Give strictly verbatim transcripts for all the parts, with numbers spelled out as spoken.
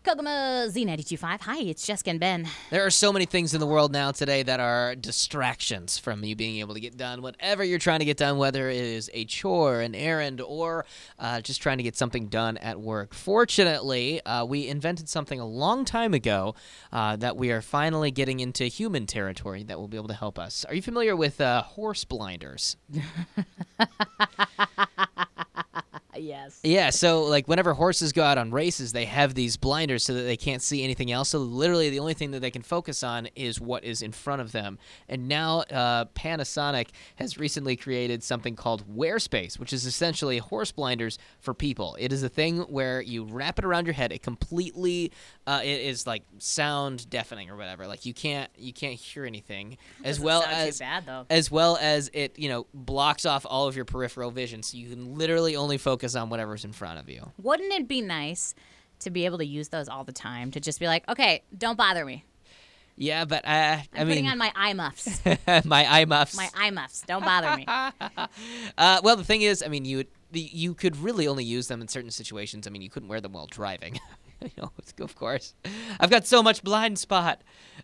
Kokomo Z ninety-two point five. Hi, it's Jessica and Ben. There are so many things in the world now today that are distractions from you being able to get done whatever you're trying to get done, whether it is a chore, an errand, or uh, just trying to get something done at work. Fortunately, uh, we invented something a long time ago uh, that we are finally getting into human territory that will be able to help us. Are you familiar with uh, horse blinders? Yes. Yeah, so like whenever horses go out on races, they have these blinders so that they can't see anything else. So literally the only thing that they can focus on is what is in front of them. And now uh, Panasonic has recently created something called WearSpace, which is essentially horse blinders for people. It is a thing where you wrap it around your head. It completely uh, it is like sound deafening or whatever. Like you can't you can't hear anything. As Doesn't well sound as too bad, though. as well as it you know blocks off all of your peripheral vision, so you can literally only focus on whatever's in front of you. Wouldn't it be nice to be able to use those all the time? To just be like, okay, don't bother me. Yeah, but uh, I'm I putting mean, on my eye muffs. my eye muffs. My eye muffs. Don't bother me. uh, well, the thing is, I mean, you you could really only use them in certain situations. I mean, you couldn't wear them while driving. you know, of course. I've got so much blind spot.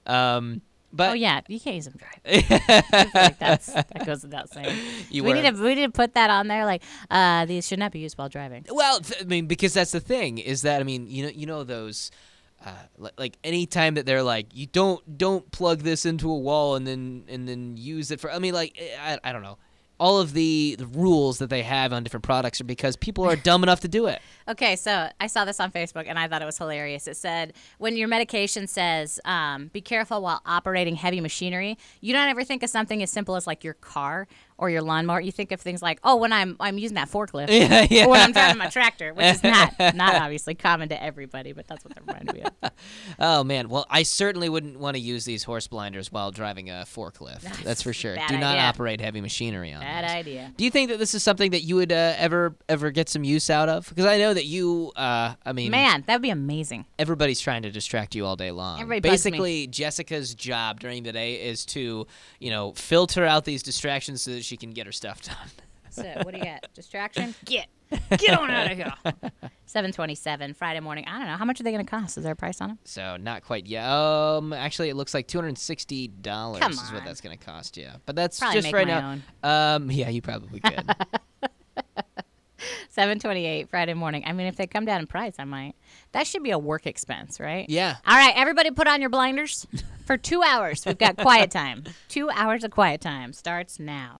Um, but Oh yeah, you can't use them driving. I feel like that's, that goes without saying. You we were- need to we need to put that on there. Like, uh, these should not be used while driving. Well, th- I mean, because that's the thing is that I mean, you know, you know those. Uh, li- like any time that they're like, you don't don't plug this into a wall and then and then use it for. I mean, like I, I don't know. All of the, the rules that they have on different products are because people are dumb enough to do it. Okay, so I saw this on Facebook, and I thought it was hilarious. It said, when your medication says, um, be careful while operating heavy machinery, you don't ever think of something as simple as, like, your car or your lawnmower. You think of things like, oh, when I'm I'm using that forklift, Yeah, yeah. or when I'm driving my tractor, which is not, not obviously common to everybody, but that's what that reminded me of. Oh man, well I certainly wouldn't want to use these horse blinders while driving a forklift. That's That's for sure. bad Do not idea. operate heavy machinery on Bad those. idea. Do you think that this is something that you would uh, ever ever get some use out of? Because I know that you, uh, I mean, Man, that would be amazing. everybody's trying to distract you all day long. Everybody bugs me. Basically, Jessica's job during the day is to, you know, filter out these distractions so that she can get her stuff done. So what do you got? Distraction? Get. Get on out of here. seven twenty-seven, Friday morning. I don't know. How much are they going to cost? Is there a price on them? So not quite yet. Um, actually, it looks like two hundred and sixty dollars Come is what on. that's going to cost you. But that's Probably just make right my now. own. Um, yeah, you probably could. seven twenty-eight, Friday morning. I mean, if they come down in price, I might. That should be a work expense, right? Yeah. All right, everybody put on your blinders for two hours. We've got quiet time. Two hours of quiet time starts now.